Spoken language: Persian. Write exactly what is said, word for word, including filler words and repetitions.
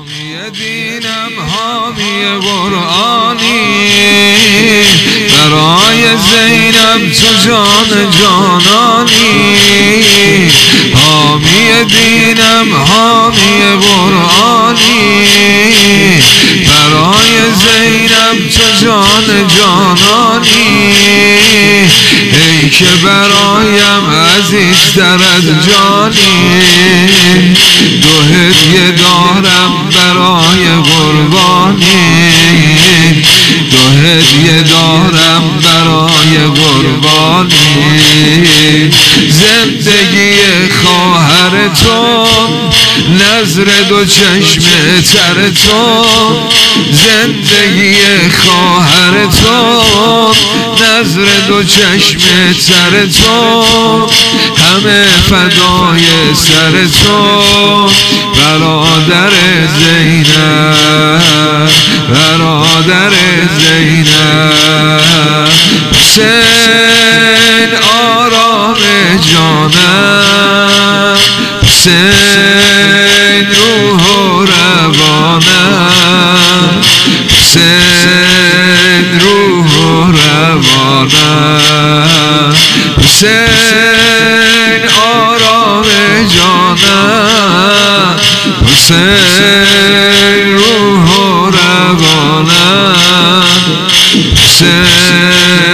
حامی دینم حامی قرآنی برای زینب تو جان جانانی حامی دینم حامی قرآنی برای زینب تو جان جانانی ای که برایم عزیزتر از جانی دو هدیه دارم برای قربانی دو هدیه دارم برای قربانی زندگی خواهر تو نظر دو چشم تر تو زندگی خواهر تو نظر دو چشم تر تو همه فدای سر تو برادر زینب برادر زینب حسین آرام جانم حسین روح و روانم حسین روح و روانم حسین آرام جانم حسین روح و روانم حسین